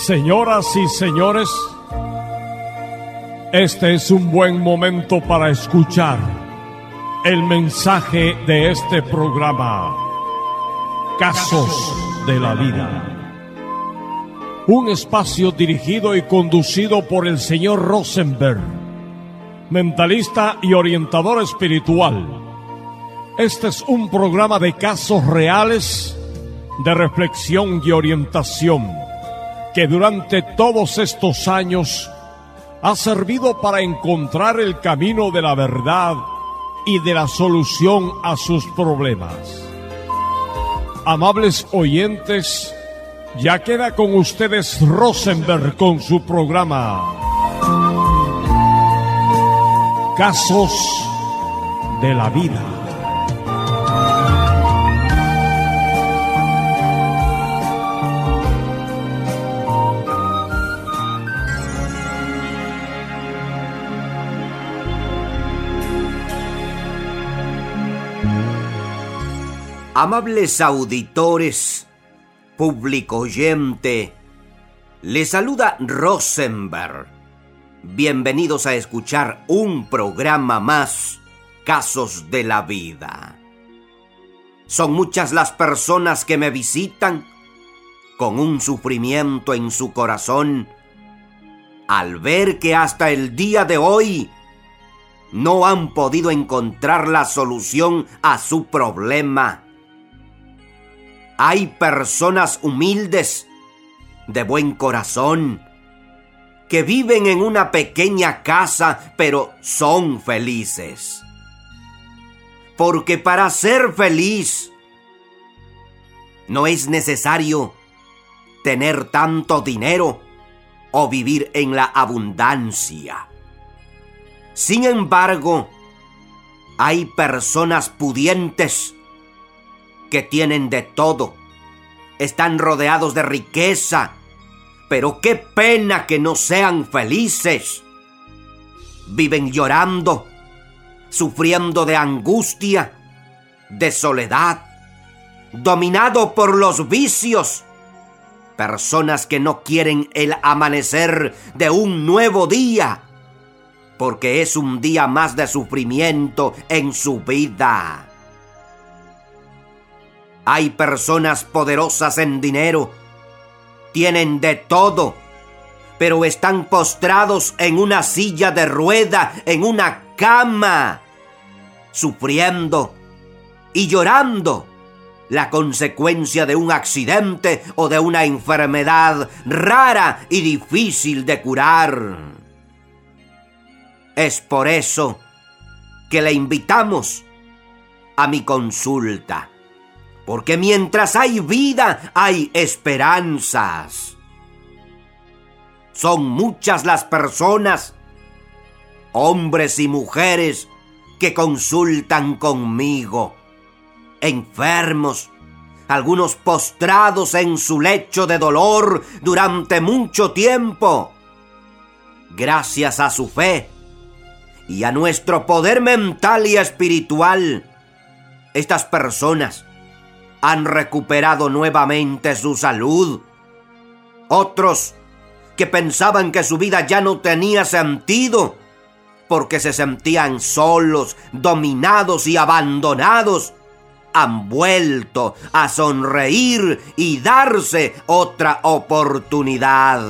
Señoras y señores, este es un buen momento para escuchar el mensaje de este programa, Casos de la Vida. Un espacio dirigido y conducido por el señor Rosenberg, mentalista y orientador espiritual. Este es un programa de casos reales, de reflexión y orientación, que durante todos estos años ha servido para encontrar el camino de la verdad y de la solución a sus problemas. Amables oyentes, ya queda con ustedes Rosenberg con su programa Casos de la Vida. Amables auditores, público oyente, les saluda Rosenberg. Bienvenidos a escuchar un programa más, Casos de la Vida. Son muchas las personas que me visitan con un sufrimiento en su corazón al ver que hasta el día de hoy no han podido encontrar la solución a su problema. Hay personas humildes, de buen corazón, que viven en una pequeña casa, pero son felices. Porque para ser feliz no es necesario tener tanto dinero o vivir en la abundancia. Sin embargo, hay personas pudientes que tienen de todo, están rodeados de riqueza, pero qué pena que no sean felices. Viven llorando, sufriendo de angustia, de soledad, dominado por los vicios. Personas que no quieren el amanecer de un nuevo día, porque es un día más de sufrimiento en su vida. Hay personas poderosas en dinero, tienen de todo, pero están postrados en una silla de rueda, en una cama, sufriendo y llorando la consecuencia de un accidente o de una enfermedad rara y difícil de curar. Es por eso que le invitamos a mi consulta. Porque mientras hay vida, hay esperanzas. Son muchas las personas, hombres y mujeres, que consultan conmigo. Enfermos, algunos postrados en su lecho de dolor durante mucho tiempo. Gracias a su fe y a nuestro poder mental y espiritual, estas personas han recuperado nuevamente su salud. Otros que pensaban que su vida ya no tenía sentido porque se sentían solos, dominados y abandonados, han vuelto a sonreír y darse otra oportunidad.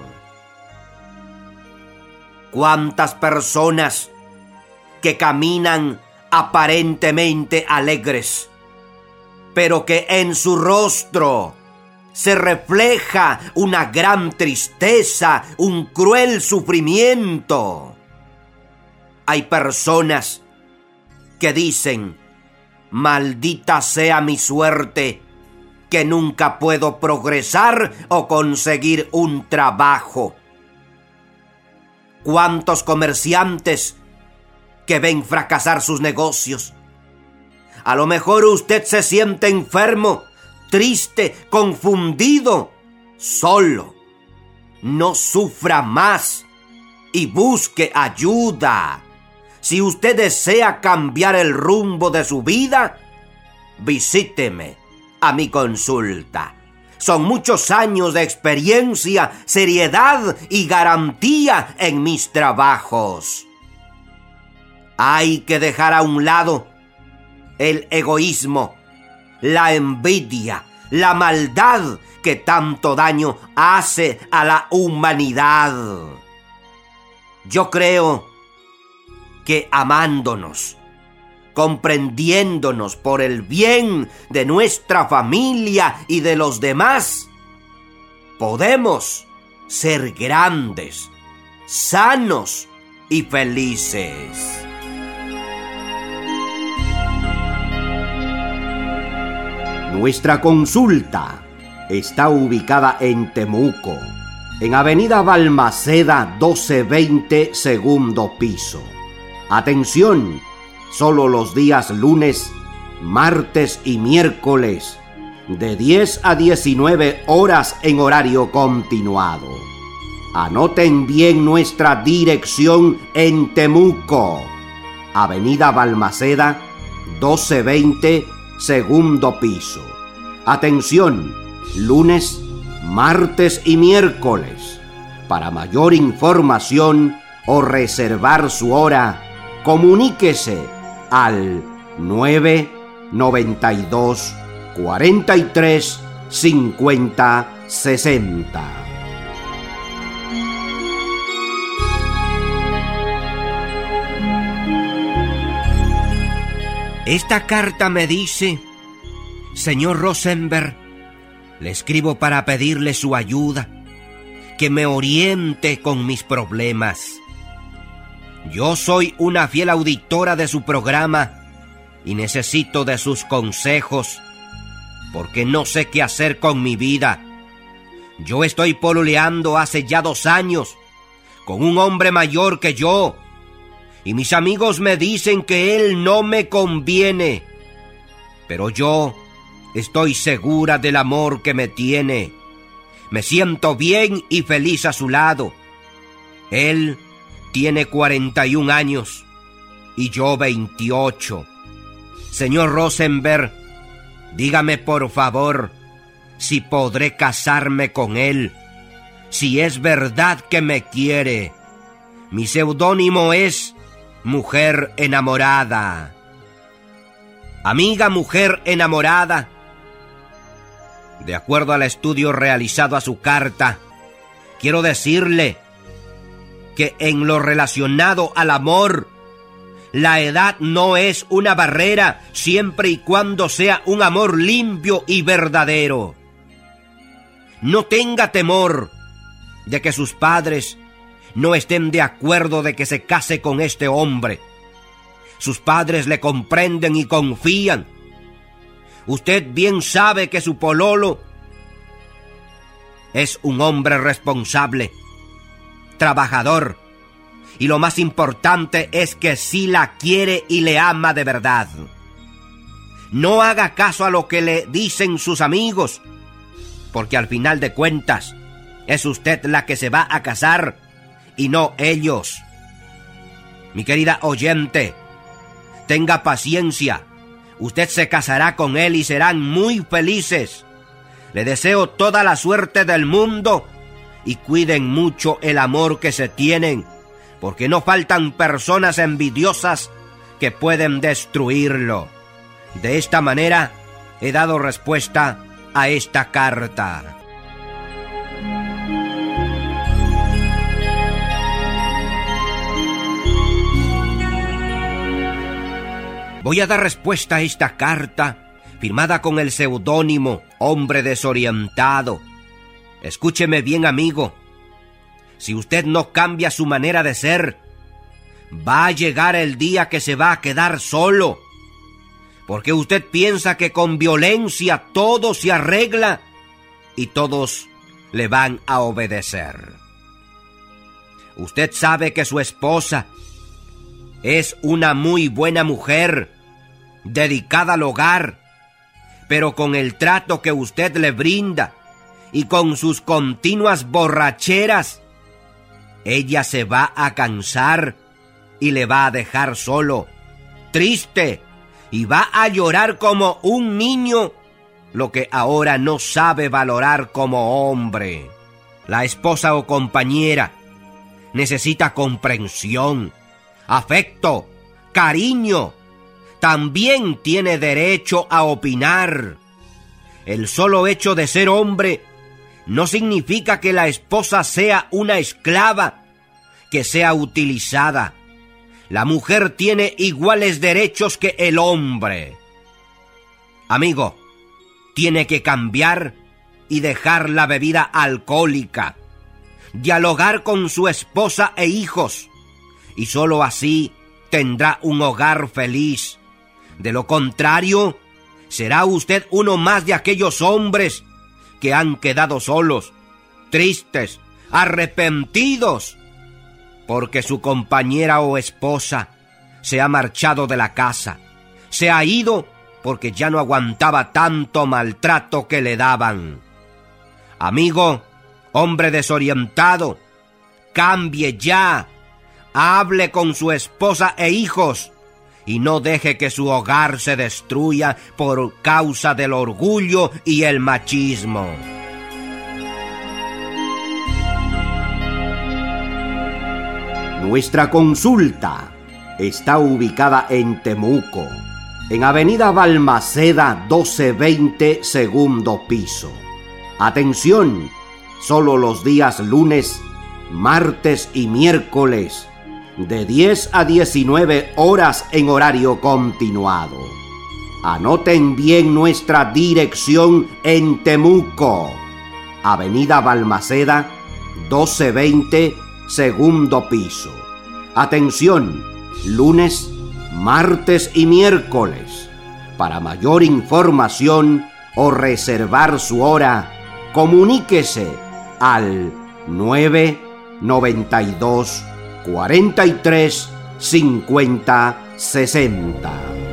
¿Cuántas personas que caminan aparentemente alegres, pero que en su rostro se refleja una gran tristeza, un cruel sufrimiento? Hay personas que dicen: maldita sea mi suerte, que nunca puedo progresar o conseguir un trabajo. ¿Cuántos comerciantes que ven fracasar sus negocios? A lo mejor usted se siente enfermo, triste, confundido, solo. No sufra más y busque ayuda. Si usted desea cambiar el rumbo de su vida, visíteme a mi consulta. Son muchos años de experiencia, seriedad y garantía en mis trabajos. Hay que dejar a un lado el egoísmo, la envidia, la maldad que tanto daño hace a la humanidad. Yo creo que amándonos, comprendiéndonos por el bien de nuestra familia y de los demás, podemos ser grandes, sanos y felices. Nuestra consulta está ubicada en Temuco, en Avenida Balmaceda 1220, segundo piso. Atención, solo los días lunes, martes y miércoles, de 10 a 19 horas en horario continuado. Anoten bien nuestra dirección en Temuco, Avenida Balmaceda 1220, segundo piso. Atención, lunes, martes y miércoles. Para mayor información o reservar su hora, comuníquese al 992 43 50 60. Esta carta me dice: señor Rosenberg, le escribo para pedirle su ayuda, que me oriente con mis problemas. Yo soy una fiel auditora de su programa y necesito de sus consejos, porque no sé qué hacer con mi vida. Yo estoy pololeando hace ya 2 años con un hombre mayor que yo, y mis amigos me dicen que él no me conviene, pero yo estoy segura del amor que me tiene. Me siento bien y feliz a su lado. Él tiene 41 años y yo 28. Señor Rosenberg, dígame por favor si podré casarme con él, si es verdad que me quiere. Mi seudónimo es Mujer Enamorada. Amiga mujer enamorada, de acuerdo al estudio realizado a su carta, quiero decirle que en lo relacionado al amor, la edad no es una barrera siempre y cuando sea un amor limpio y verdadero. No tenga temor de que sus padres no estén de acuerdo de que se case con este hombre. Sus padres le comprenden y confían. Usted bien sabe que su pololo es un hombre responsable, trabajador, y lo más importante es que sí la quiere y le ama de verdad. No haga caso a lo que le dicen sus amigos, porque al final de cuentas es usted la que se va a casar y no ellos. Mi querida oyente, tenga paciencia. Usted se casará con él y serán muy felices. Le deseo toda la suerte del mundo y cuiden mucho el amor que se tienen, porque no faltan personas envidiosas que pueden destruirlo. De esta manera he dado respuesta a esta carta. Voy a dar respuesta a esta carta, firmada con el seudónimo Hombre Desorientado. Escúcheme bien, amigo. Si usted no cambia su manera de ser, va a llegar el día que se va a quedar solo. Porque usted piensa que con violencia todo se arregla y todos le van a obedecer. Usted sabe que su esposa es una muy buena mujer, dedicada al hogar, pero con el trato que usted le brinda y con sus continuas borracheras, ella se va a cansar y le va a dejar solo, triste, y va a llorar como un niño lo que ahora no sabe valorar como hombre. La esposa o compañera necesita comprensión, afecto, cariño. También tiene derecho a opinar. El solo hecho de ser hombre no significa que la esposa sea una esclava, que sea utilizada. La mujer tiene iguales derechos que el hombre. Amigo, tiene que cambiar y dejar la bebida alcohólica, dialogar con su esposa e hijos, y solo así tendrá un hogar feliz. De lo contrario, será usted uno más de aquellos hombres que han quedado solos, tristes, arrepentidos, porque su compañera o esposa se ha marchado de la casa, se ha ido porque ya no aguantaba tanto maltrato que le daban. Amigo, hombre desorientado, cambie ya, hable con su esposa e hijos y no deje que su hogar se destruya por causa del orgullo y el machismo. Nuestra consulta está ubicada en Temuco, en Avenida Balmaceda 1220, segundo piso. Atención, solo los días lunes, martes y miércoles, de 10 a 19 horas en horario continuado. Anoten bien nuestra dirección en Temuco, Avenida Balmaceda 1220, segundo piso. Atención, lunes, martes y miércoles. Para mayor información o reservar su hora, comuníquese al 992 43 50 60.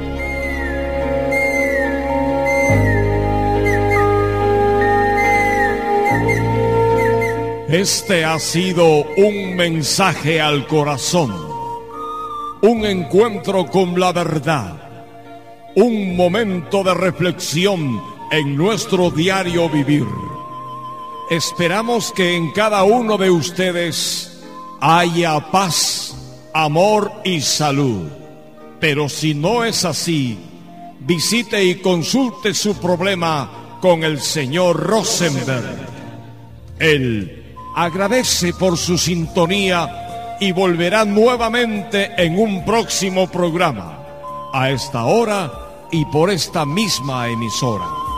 Este ha sido un mensaje al corazón, un encuentro con la verdad, un momento de reflexión en nuestro diario vivir. Esperamos que en cada uno de ustedes haya paz, amor y salud. Pero si no es así, visite y consulte su problema con el señor Rosenberg. Él agradece por su sintonía y volverá nuevamente en un próximo programa, a esta hora y por esta misma emisora.